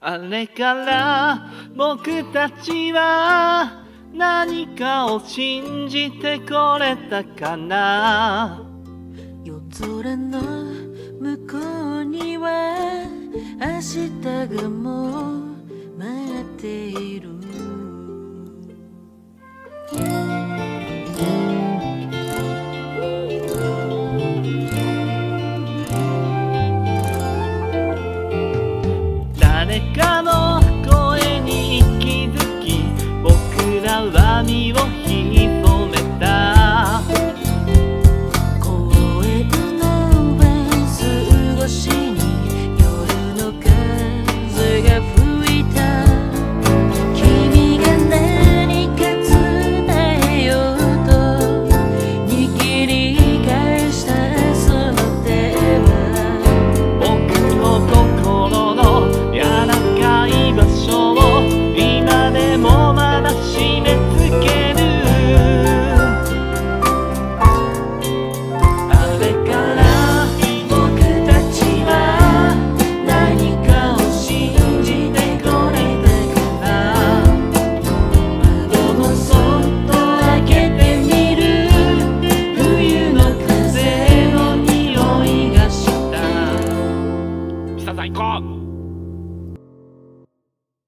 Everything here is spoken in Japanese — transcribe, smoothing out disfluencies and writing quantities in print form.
あれから僕たちは何かを信じてこれたかな。 夜空の向こうには明日がもう待っている。 誰かの